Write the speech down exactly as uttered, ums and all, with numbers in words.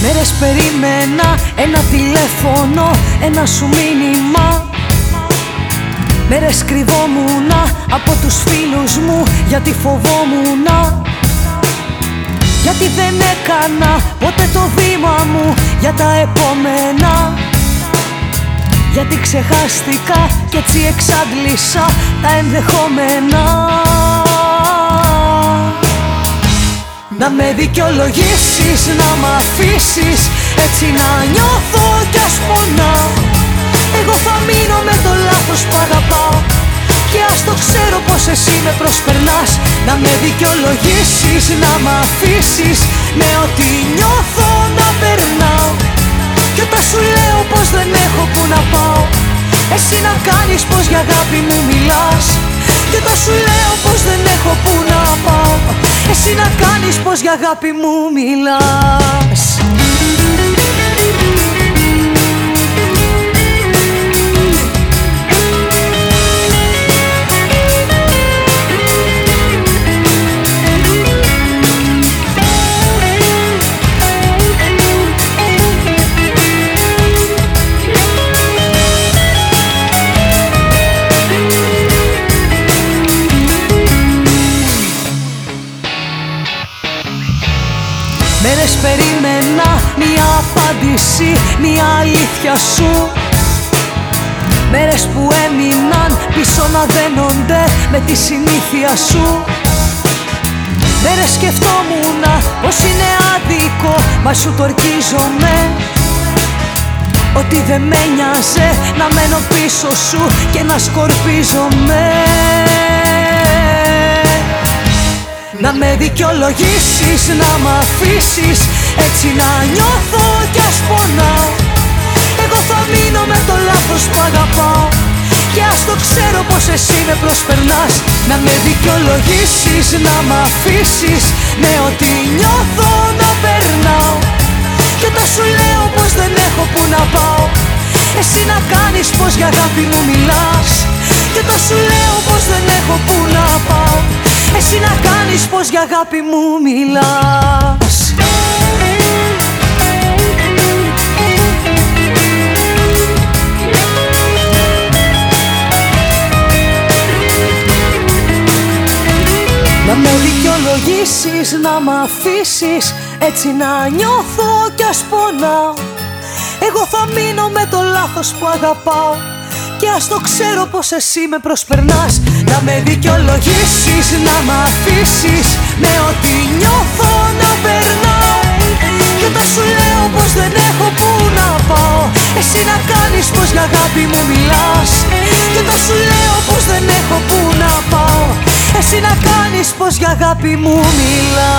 Μέρες περίμενα ένα τηλέφωνο, ένα σου μήνυμα. Μέρες κρυβόμουνα από τους φίλους μου, γιατί φοβόμουνα. Γιατί δεν έκανα ποτέ το βήμα μου για τα επόμενα. Γιατί ξεχάστηκα κι έτσι εξάντλησα τα ενδεχόμενα. Να με δικαιολογήσεις, να μ' αφήσεις έτσι να νιώθω κι ας πονάω. Εγώ θα μείνω με το λάθος που αγαπάω και ας το ξέρω πως εσύ με προσπερνάς. Να με δικαιολογήσεις, να μ' αφήσεις με ό,τι νιώθω να περνάω. Κι όταν σου λέω πως δεν έχω που να πάω, εσύ να κάνεις πως για αγάπη μου μιλάς. Κι όταν σου λέω πως δεν έχω που να πάω, εσύ να κάνεις πως για αγάπη μου μιλάς. Μέρες περίμενα μια απάντηση, μια αλήθεια σου. Μέρες που έμειναν πίσω να δένονται με τη συνήθεια σου. Μέρες σκεφτόμουνα πως είναι άδικο, μα σου το ορκίζομαι. Ότι δεν με νοιάζε να μένω πίσω σου και να σκορπίζομαι. Να με δικαιολογήσεις, να μ' αφήσεις έτσι να νιώθω κι ας πονάω. Εγώ θα μείνω με το λάθος που αγαπάω και ας το ξέρω πως εσύ με προσπερνάς. Να με δικαιολογήσεις, να μ' αφήσεις με ό,τι νιώθω να περνάω. Και όταν σου λέω πως δεν έχω που να πάω, εσύ να κάνεις πως για αγάπη μου μιλάς. Και όταν σου λέω πως δεν έχω που να πάω, εσύ να κάνεις πως για αγάπη μου μιλάς. Να με δικαιολογήσεις, να μ' αφήσεις έτσι να νιώθω κι ας πονάω. Εγώ θα μείνω με το λάθος που αγαπάω και ας το ξέρω πως εσύ με προσπερνάς. Να με δικαιολογήσεις, να μ' αφήσεις με ό,τι νιώθω να περνάω. Και όταν σου λέω πως δεν έχω που να πάω, εσύ να κάνεις πως για αγάπη μου μιλάς. Και όταν σου λέω πως δεν έχω που να πάω, εσύ να κάνεις πως για αγάπη μου μιλάς.